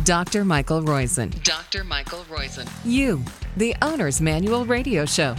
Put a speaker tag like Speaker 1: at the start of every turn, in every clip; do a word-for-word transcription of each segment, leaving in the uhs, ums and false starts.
Speaker 1: Doctor Michael Roizen.
Speaker 2: Doctor Michael Roizen.
Speaker 1: You, the Owner's Manual Radio Show.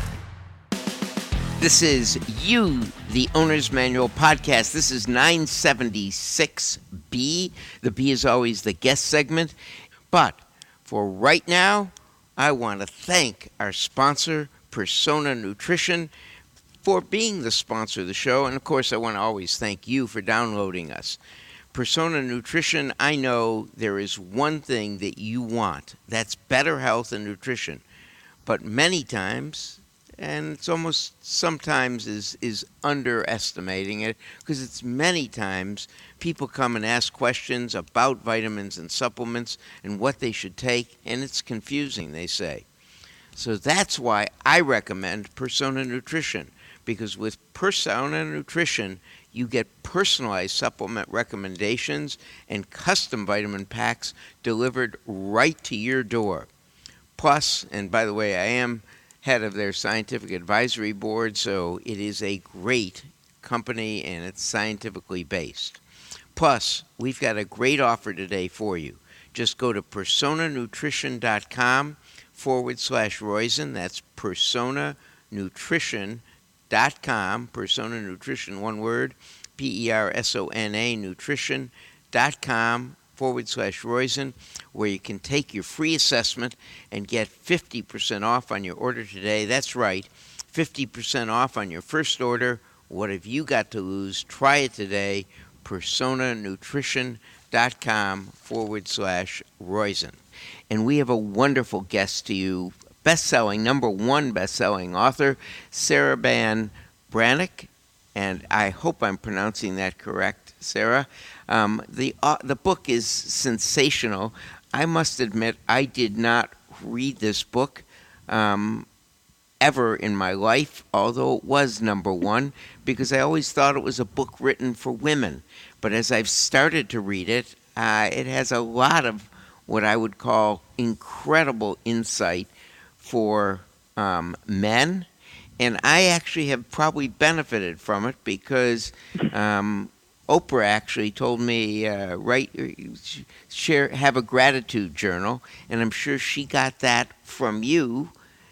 Speaker 3: This is You, the Owner's Manual Podcast. This is nine seventy-six B. The B is always the guest segment. But for right now, I want to thank our sponsor, Persona Nutrition, for being the sponsor of the show. And, of course, I want to always thank you for downloading us. Persona Nutrition, I know there is one thing that you want. That's better health and nutrition. But many times, and it's almost sometimes is, is underestimating it, because it's many times people come and ask questions about vitamins and supplements and what they should take, and it's confusing, they say. So that's why I recommend Persona Nutrition, because with Persona Nutrition, you get personalized supplement recommendations and custom vitamin packs delivered right to your door. Plus, and by the way, I am head of their scientific advisory board, so it is a great company and it's scientifically based. Plus, we've got a great offer today for you. Just go to personanutrition.com forward slash Roizen. That's personanutrition.com, Persona Nutrition, one word, P E R S O N A, nutrition.com forward slash Roizen, where you can take your free assessment and get fifty percent off on your order today. That's right, fifty percent off on your first order. What have you got to lose? Try it today, personanutrition.com forward slash Roizen. And we have a wonderful guest to you, best-selling, number one best-selling author, Sarah Ban Breathnach, and I hope I'm pronouncing that correct, Sarah. Um, the uh, the book is sensational. I must admit, I did not read this book um, ever in my life, although it was number one, because I always thought it was a book written for women. But as I've started to read it, uh, it has a lot of what I would call incredible insight for um, men. And I actually have probably benefited from it because um, Oprah actually told me, uh, write, share, have a gratitude journal, and I'm sure she got that from you.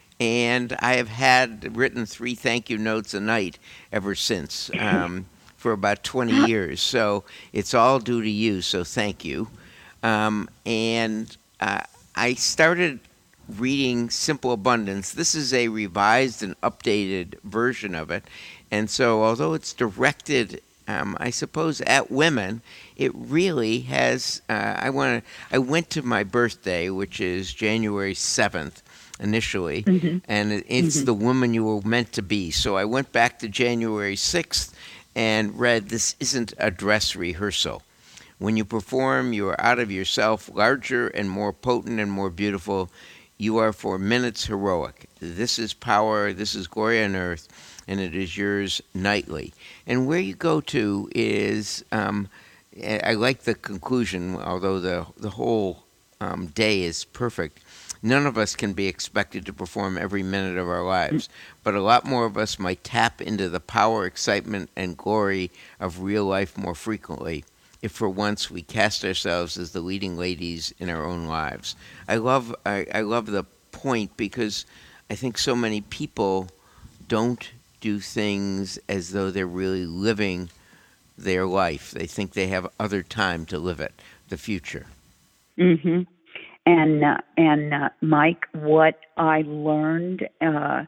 Speaker 3: And I have had written three thank you notes a night ever since um, for about twenty years. So it's all due to you. So thank you. Um, and uh, I started reading Simple Abundance. This is a revised and updated version of it. And so although it's directed, um, I suppose, at women, it really has, uh, I want to, I went to my birthday, which is January seventh initially, mm-hmm. and it's mm-hmm. the woman you were meant to be. So I went back to January sixth and read, This Isn't a Dress Rehearsal. When you perform, you are out of yourself, larger and more potent and more beautiful. You are for minutes heroic. This is power, this is glory on earth, and it is yours nightly. And where you go to is, um, I like the conclusion, although the, the whole um, day is perfect. None of us can be expected to perform every minute of our lives, but a lot more of us might tap into the power, excitement, and glory of real life more frequently if for once we cast ourselves as the leading ladies in our own lives. I love I, I love the point because I think so many people don't do things as though they're really living their life. They think they have other time to live it, the future.
Speaker 4: Mm-hmm. And, uh, and uh, Mike, what I learned uh,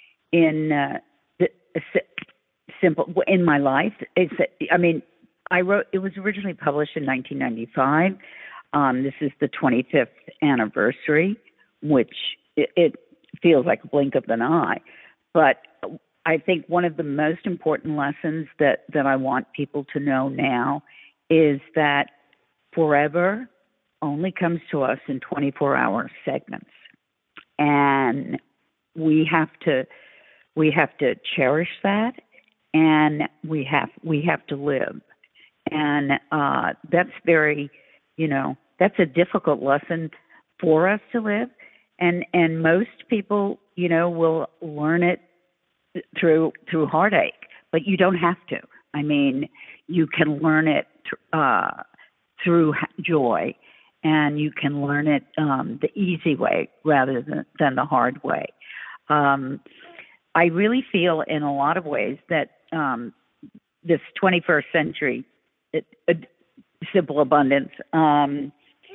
Speaker 4: in uh, the, uh, simple in my life is that, I mean, I wrote, it was originally published in nineteen ninety-five. Um, this is the twenty-fifth anniversary, which it, it feels like a blink of an eye. But I think one of the most important lessons that, that I want people to know now is that forever only comes to us in twenty-four hour segments. And we have to, we have to cherish that, and we have, we have to live. And uh, that's very, you know, that's a difficult lesson for us to live. And and most people, you know, will learn it through through heartache, but you don't have to. I mean, you can learn it uh, through joy. and you can learn it um, the easy way rather than, than the hard way. Um, I really feel in a lot of ways that um, this twenty-first century it, it, simple abundance um,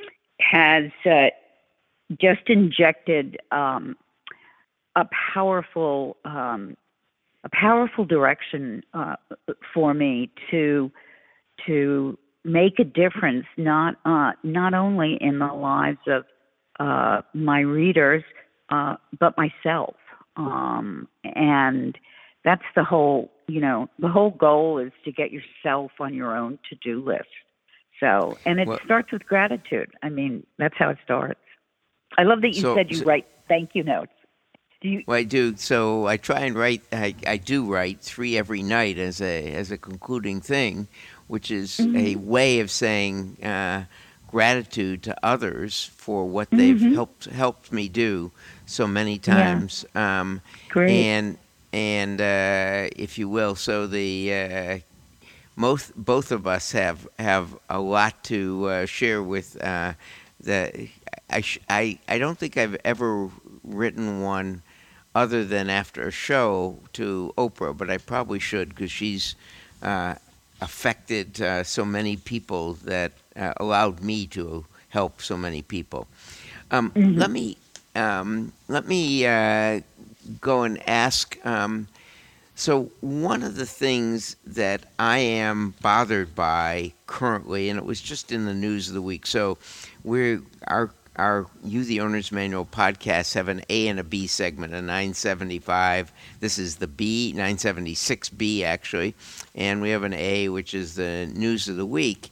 Speaker 4: has uh, just injected um, a powerful um, a powerful direction uh, for me to to make a difference, not uh, not only in the lives of uh, my readers, uh, but myself. Um, and that's the whole, you know, the whole goal is to get yourself on your own to-do list. So, and it
Speaker 3: Well,
Speaker 4: starts with gratitude. I mean, that's how it starts. I love that you
Speaker 3: so,
Speaker 4: said you
Speaker 3: so,
Speaker 4: write thank you notes. Do you?
Speaker 3: Well, I do. So I try and write. I, I do write three every night as a as a concluding thing, which is
Speaker 4: Mm-hmm.
Speaker 3: a way of saying uh, gratitude to others for what they've
Speaker 4: Mm-hmm.
Speaker 3: helped helped me do so many
Speaker 4: Yeah.
Speaker 3: times. Um,
Speaker 4: Great.
Speaker 3: and and uh, if you will, so the uh, most both of us have have a lot to uh, share with uh, the. I, sh- I I don't think I've ever written one other than after a show to Oprah, but I probably should because she's uh, affected uh, so many people that uh, allowed me to help so many people. Um,
Speaker 4: Mm-hmm.
Speaker 3: Let me um, let me uh, go and ask. Um, so one of the things that I am bothered by currently, and it was just in the news of the week. So we're our our You the Owner's Manual podcasts have an A and a B segment, a nine seventy-five. This is the B, nine seventy-six B actually, and we have an A, which is the news of the week.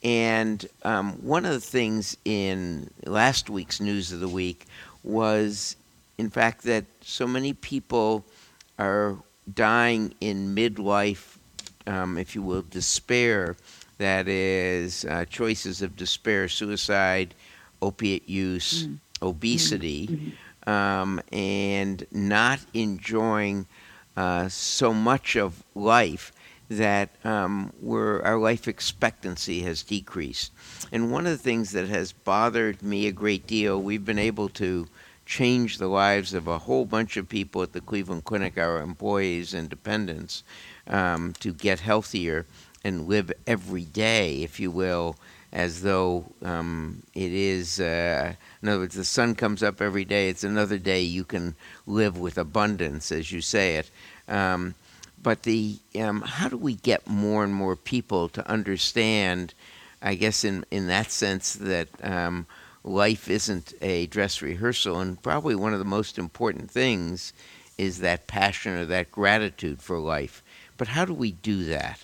Speaker 3: And um, one of the things in last week's news of the week was, in fact, that so many people are dying in midlife, um, if you will, despair. That is, uh, choices of despair, suicide, opiate use,
Speaker 4: Mm.
Speaker 3: obesity,
Speaker 4: Mm-hmm.
Speaker 3: um, and not enjoying uh, so much of life that um, we're, our life expectancy has decreased. And one of the things that has bothered me a great deal, we've been able to change the lives of a whole bunch of people at the Cleveland Clinic, our employees and dependents, um, to get healthier and live every day, if you will, as though um, it is, uh, in other words, the sun comes up every day. It's another day you can live with abundance, as you say it. Um, but the um, how do we get more and more people to understand, I guess in, in that sense, that um, life isn't a dress rehearsal, and probably one of the most important things is that passion or that gratitude for life. But how do we do that?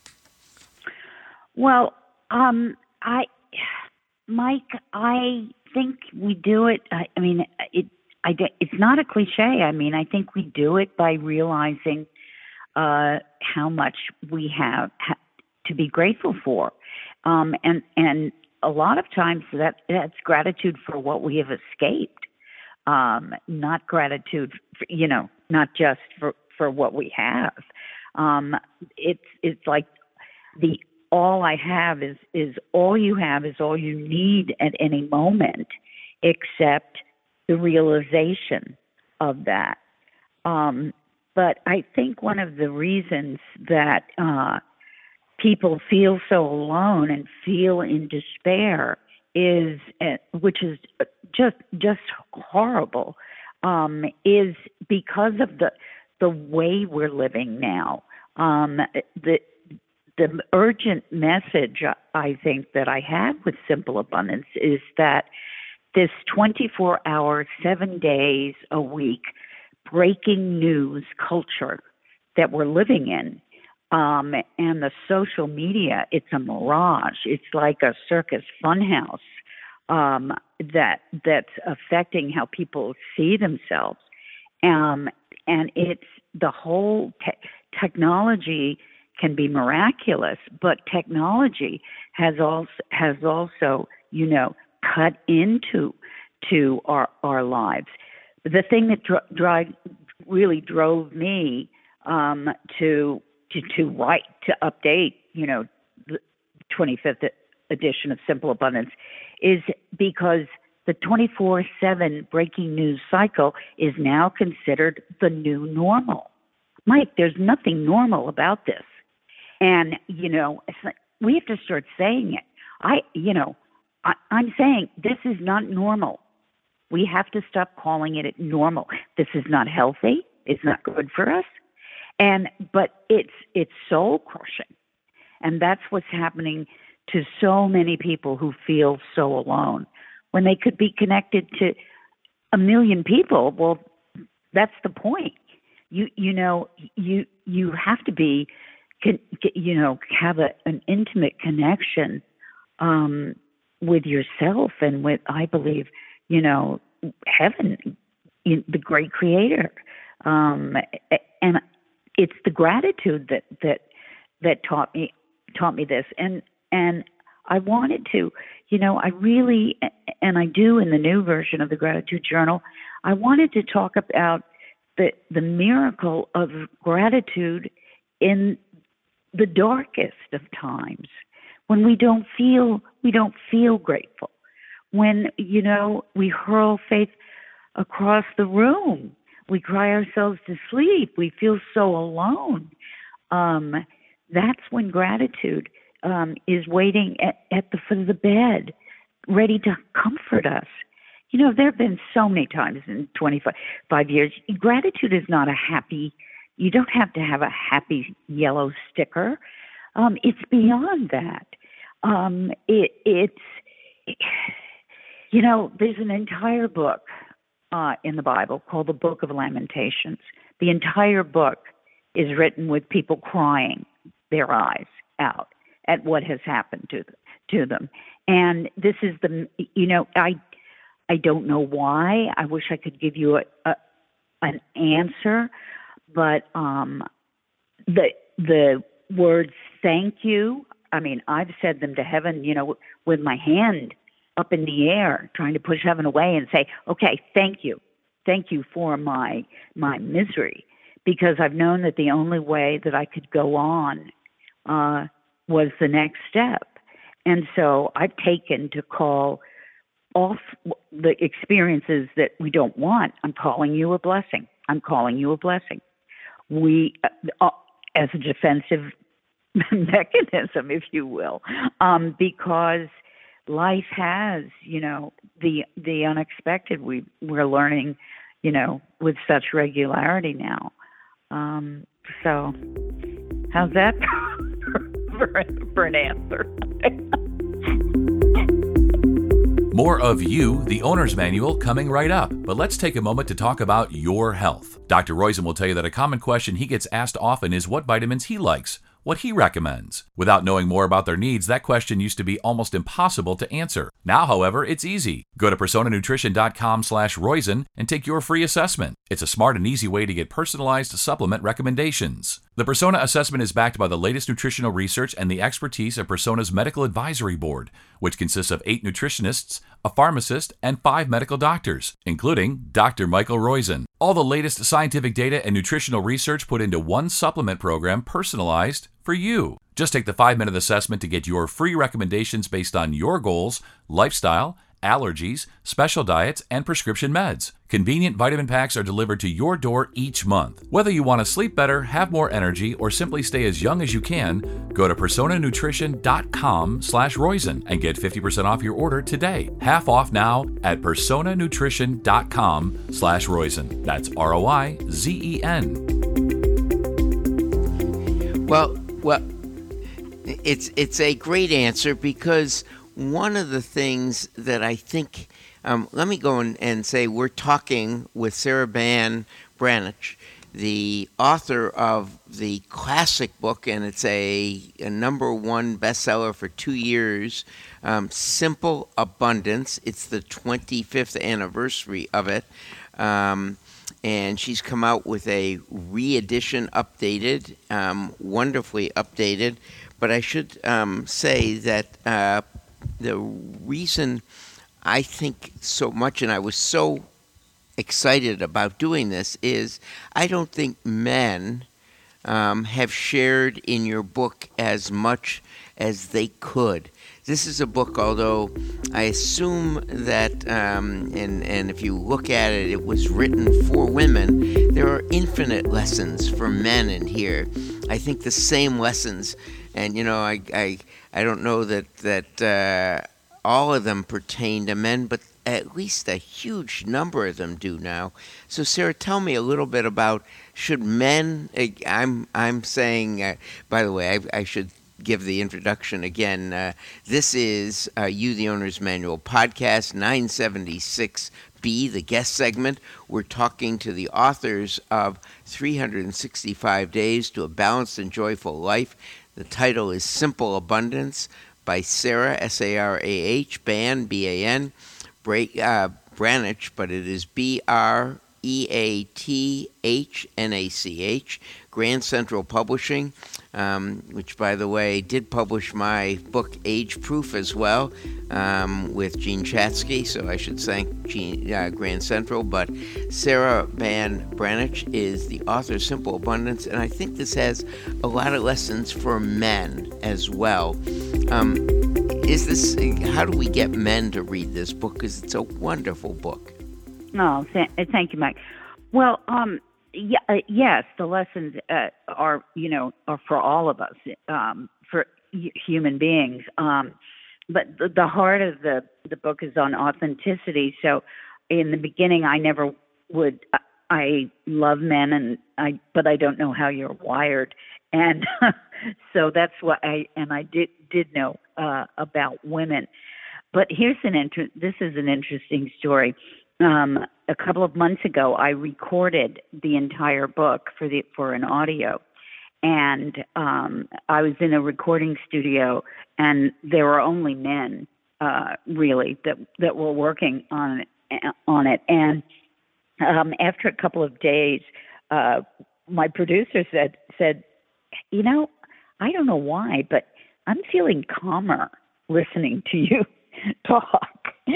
Speaker 4: Well, um, I, Mike, I think we do it. I, I mean, it. I. It's not a cliche. I mean, I think we do it by realizing uh, how much we have ha- to be grateful for, um, and and a lot of times that that's gratitude for what we have escaped, um, not gratitude, for, you know, not just for for what we have. Um, it's it's like the all I have is is all you have is all you need at any moment, except the realization of that. Um, but I think one of the reasons that uh, people feel so alone and feel in despair is, uh, which is just just horrible, um, is because of the the way we're living now. Um, the The urgent message I think that I have with Simple Abundance is that this twenty-four hour, seven days a week breaking news culture that we're living in, um, and the social media, it's a mirage. It's like a circus funhouse um, that that's affecting how people see themselves, um, and it's the whole te- technology can be miraculous, but technology has also has also, you know, cut into to our our lives. The thing that dro- dri- really drove me um, to to to write to update, you know, the twenty-fifth edition of Simple Abundance is because the twenty-four seven breaking news cycle is now considered the new normal. Mike, there's nothing normal about this. And, you know, it's like, we have to start saying it. I, you know, I, I'm saying this is not normal. We have to stop calling it normal. This is not healthy. It's not good for us. And, but it's, it's soul crushing. And that's what's happening to so many people who feel so alone when they could be connected to a million people. Well, that's the point. You, you know, you, you have to be, can, you know, have a, an intimate connection, um, with yourself and with, I believe, you know, heaven, the great creator. Um, and it's the gratitude that, that, that taught me, taught me this. And, and I wanted to, you know, I really, and I do in the new version of the Gratitude Journal, I wanted to talk about the, the miracle of gratitude in the darkest of times, when we don't feel, we don't feel grateful, when, you know, we hurl faith across the room, we cry ourselves to sleep, we feel so alone. Um, that's when gratitude um, is waiting at, at the foot of the bed, ready to comfort us. You know, there have been so many times in twenty-five years, gratitude is not a happy, you don't have to have a happy yellow sticker. Um, it's beyond that. Um, it, it's, it, you know, there's an entire book uh, in the Bible called the Book of Lamentations. The entire book is written with people crying their eyes out at what has happened to them, to them. And this is the, you know, I, I don't know why. I wish I could give you a, a an answer, but um, the the words "thank you." I mean, I've said them to heaven, you know, with my hand up in the air, trying to push heaven away and say, "Okay, thank you, thank you for my my misery," because I've known that the only way that I could go on uh, was the next step, and so I've taken to call off the experiences that we don't want. I'm calling you a blessing. I'm calling you a blessing. We, uh, as a defensive mechanism, if you will, um, because life has, you know, the the unexpected. We we're learning, you know, with such regularity now. Um, so, how's that for, for an answer?
Speaker 2: More of You, the Owner's Manual, coming right up. But let's take a moment to talk about your health. Doctor Roizen will tell you that a common question he gets asked often is what vitamins he likes, what he recommends. Without knowing more about their needs, that question used to be almost impossible to answer. Now, however, it's easy. Go to persona nutrition dot com slash Roizen and take your free assessment. It's a smart and easy way to get personalized supplement recommendations. The Persona assessment is backed by the latest nutritional research and the expertise of Persona's Medical Advisory Board, which consists of eight nutritionists, a pharmacist, and five medical doctors, including Doctor Michael Roizen. All the latest scientific data and nutritional research put into one supplement program personalized for you. Just take the five-minute assessment to get your free recommendations based on your goals, lifestyle, allergies, special diets, and prescription meds. Convenient vitamin packs are delivered to your door each month. Whether you want to sleep better, have more energy, or simply stay as young as you can, go to persona nutrition dot com slash Roizen and get fifty percent off your order today. Half off now at persona nutrition dot com slash Roizen. That's R O I Z E N.
Speaker 3: Well, well, it's it's a great answer because one of the things that I think, um, let me go and, and say we're talking with Sarah Ban Branich, the author of the classic book, and it's a, a number one bestseller for two years, um, Simple Abundance. It's the twenty-fifth anniversary of it. Um, and she's come out with a re-edition, updated, um, wonderfully updated. But I should um, say that uh, the reason I think so much, and I was so excited about doing this, is I don't think men um, have shared in your book as much as they could. This is a book, although I assume that, um, and, and if you look at it, it was written for women. There are infinite lessons for men in here. I think the same lessons, and you know, I I, I don't know that, that uh, all of them pertain to men, but at least a huge number of them do now. So, Sarah, tell me a little bit about, should men, I'm I'm saying, uh, by the way, I, I should give the introduction again. Uh, this is uh, You, the Owner's Manual podcast, nine seventy-six B, the guest segment. We're talking to the authors of three hundred sixty-five Days to a Balanced and Joyful Life. The title is Simple Abundance by Sarah, S A R A H, Ban, B A N, Break, uh, Branach, but it is B R E A T H N A C H, Grand Central Publishing, um, which, by the way, did publish my book Age Proof as well, um, with Gene Chatsky, so I should thank Gene, uh, Grand Central. But Sarah Ban Branach is the author of Simple Abundance, and I think this has a lot of lessons for men as well. Um, is this, how do we get men to read this book? Because it's a wonderful book.
Speaker 4: Oh, th- thank you, Mike. Well, um, yeah, uh, yes, the lessons uh, are, you know, are for all of us, um, for h- human beings. Um, but the, the heart of the, the book is on authenticity. So, in the beginning, I never would. I, I love men, and I, but I don't know how you're wired, and so that's what I. And I did did know uh, about women. But here's an inter- This is an interesting story. Um, a couple of months ago, I recorded the entire book for the for an audio, and um, I was in a recording studio, and there were only men, uh, really, that that were working on it, on it. And um, after a couple of days, uh, my producer said said, you know, I don't know why, but I'm feeling calmer listening to you talk.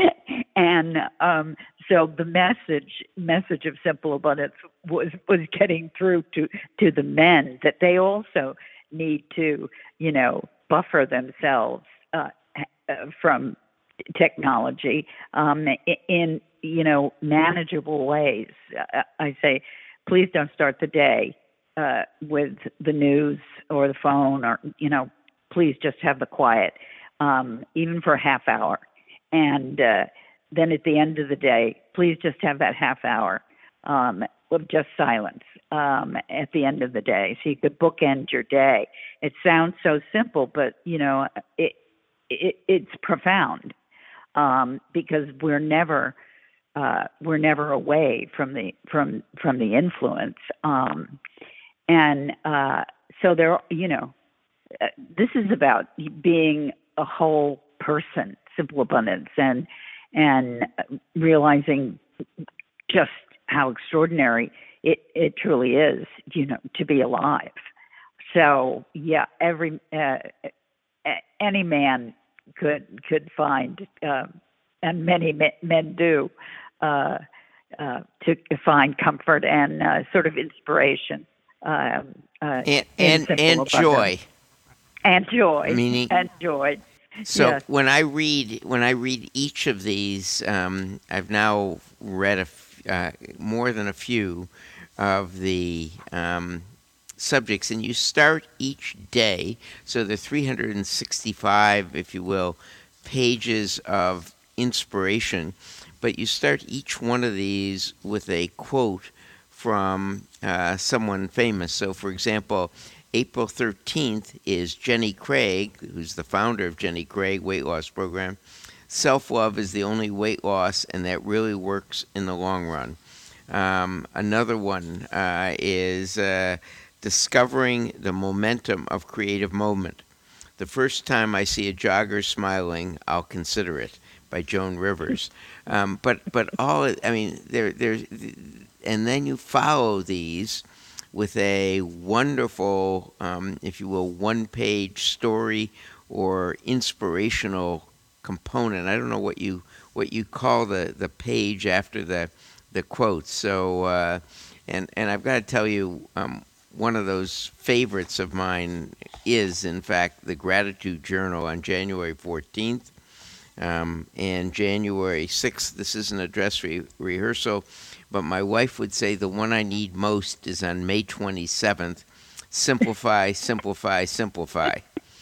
Speaker 4: And um, so the message message of Simple Abundance was was getting through to, to the men that they also need to, you know, buffer themselves uh, from technology um, in, you know, manageable ways. I say, please don't start the day uh, with the news or the phone, or, you know, please just have the quiet, um, even for a half hour. And uh, then at the end of the day, please just have that half hour um, of just silence um, at the end of the day, so you could bookend your day. It sounds so simple, but you know, it, it it's profound um, because we're never uh, we're never away from the from from the influence, um, and uh, so there, you know, uh, this is about being a whole person. Simple Abundance, and and realizing just how extraordinary it, it truly is, you know, to be alive. So yeah, every uh, any man could could find, um, and many men do, uh, uh, to find comfort and uh, sort of inspiration, um, uh,
Speaker 3: and and, and joy,
Speaker 4: and joy,
Speaker 3: meaning
Speaker 4: and joy.
Speaker 3: So
Speaker 4: yes.
Speaker 3: when I read when I read each of these, um, I've now read a f- uh, more than a few of the um, subjects, and you start each day. So the three hundred sixty-five, if you will, pages of inspiration, but you start each one of these with a quote from uh, someone famous. So, for example, April thirteenth is Jenny Craig, who's the founder of Jenny Craig Weight Loss Program. Self-love is the only weight loss, and that really works in the long run. Um, another one uh, is uh, discovering the momentum of creative moment. The first time I see a jogger smiling, I'll consider it, by Joan Rivers. Um, but but all I mean, there there's, and then you follow these with a wonderful, um, if you will, one-page story or inspirational component. I don't know what you what you call the, the page after the the quotes. So, uh, and and I've got to tell you, um, one of those favorites of mine is, in fact, the Gratitude Journal on January fourteenth. Um, and January sixth, this isn't a dress re- rehearsal, but my wife would say the one I need most is on May twenty-seventh. Simplify, simplify, simplify.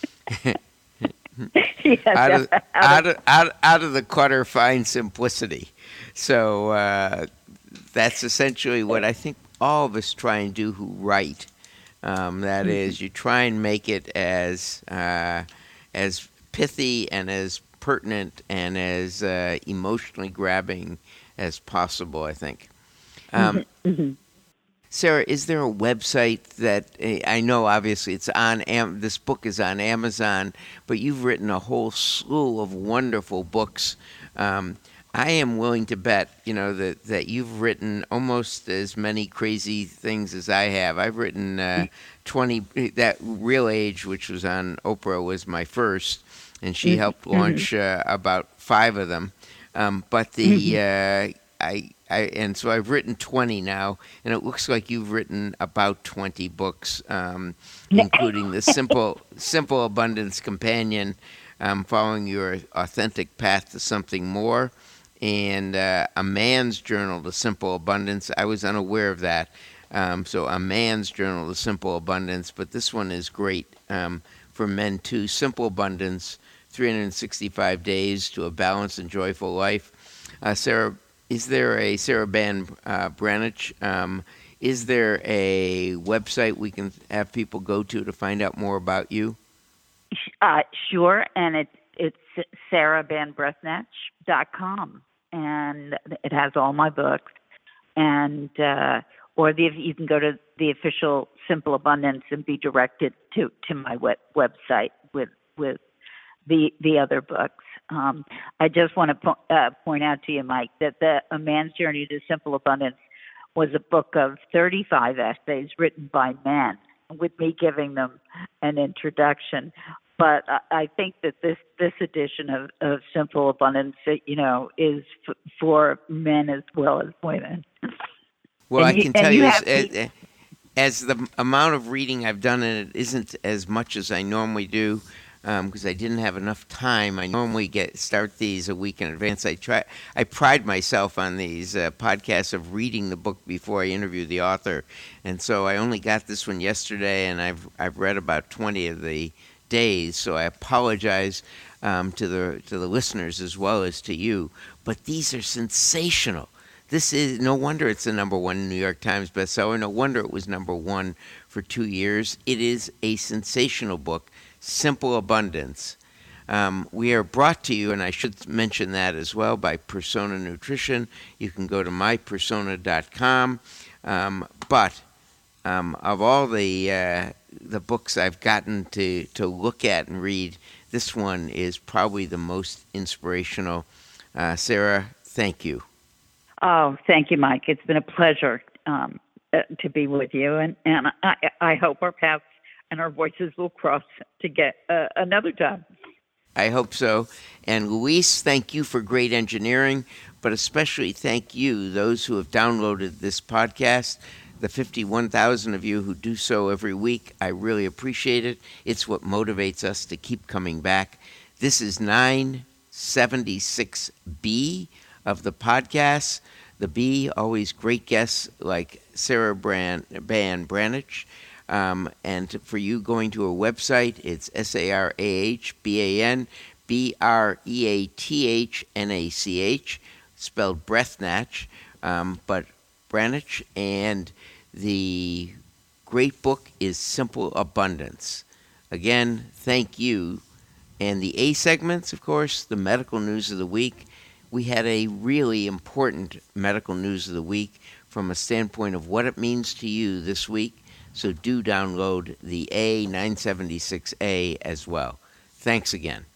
Speaker 4: Yes,
Speaker 3: out, of, out, of, out, out of the clutter, find simplicity. So uh, that's essentially what I think all of us try and do who write. Um, that mm-hmm. is, you try and make it as uh, as pithy and as pertinent and as uh, emotionally grabbing as possible, I think. Um, mm-hmm. Sarah, is there a website that I know obviously it's on, Am- this book is on Amazon, but you've written a whole slew of wonderful books. Um, I am willing to bet, you know, that, that you've written almost as many crazy things as I have. I've written uh, twenty, that Real Age, which was on Oprah, was my first, and she helped launch uh, about five of them. Um, but the uh, I, I and so I've written twenty now, and it looks like you've written about twenty books, um, including the Simple Simple Abundance Companion, um, Following Your Authentic Path to Something More, and uh, A Man's Journal to Simple Abundance. I was unaware of that. Um, so A Man's Journal to Simple Abundance, but this one is great um, for men too. Simple Abundance, three hundred sixty-five Days to a Balanced and Joyful Life. Uh, Sarah, is there a, Sarah Ban uh, Branich, um, is there a website we can have people go to to find out more about you?
Speaker 4: Uh, sure, and it's it's sarah ban brethnach dot com, and it has all my books, and uh, or the, you can go to the official Simple Abundance and be directed to, to my web, website with with the the other books. Um, I just want to po- uh, point out to you, Mike, that the A Man's Journey to Simple Abundance was a book of thirty-five essays written by men, with me giving them an introduction. But I think that this, this edition of, of Simple Abundance, you know, is f- for men as well as women.
Speaker 3: Well,
Speaker 4: and
Speaker 3: I can
Speaker 4: you,
Speaker 3: tell you, as,
Speaker 4: to...
Speaker 3: as the amount of reading I've done, and it isn't as much as I normally do, because um, I didn't have enough time. I normally get start these a week in advance. I try. I pride myself on these uh, podcasts of reading the book before I interview the author, and so I only got this one yesterday, and I've I've read about twenty of the days. So I apologize um, to the to the listeners as well as to you. But these are sensational. This is no wonder it's the number one New York Times bestseller. No wonder it was number one for two years. It is a sensational book. Simple Abundance. Um, we are brought to you, and I should mention that as well, by Persona Nutrition. You can go to my persona dot com. Um, but um, of all the uh, the books I've gotten to, to look at and read, this one is probably the most inspirational. Uh, Sarah, thank you.
Speaker 4: Oh, thank you, Mike. It's been a pleasure um, uh, to be with you, and, and I, I hope our paths and our voices will cross to get uh, another time.
Speaker 3: I hope so. And Luis, thank you for great engineering, but especially thank you, those who have downloaded this podcast, the fifty-one thousand of you who do so every week. I really appreciate it. It's what motivates us to keep coming back. This is nine seventy-six B of the podcast. The B, always great guests like Sarah Ban, Ban Branich. Um, and for you going to a website, it's S A R A H B A N B R E A T H N A C H, spelled Brethnach, um, but Branich. And the great book is Simple Abundance. Again, thank you. And the A segments, of course, the medical news of the week. We had a really important medical news of the week from a standpoint of what it means to you this week. So do download the A nine seventy-six A as well. Thanks again.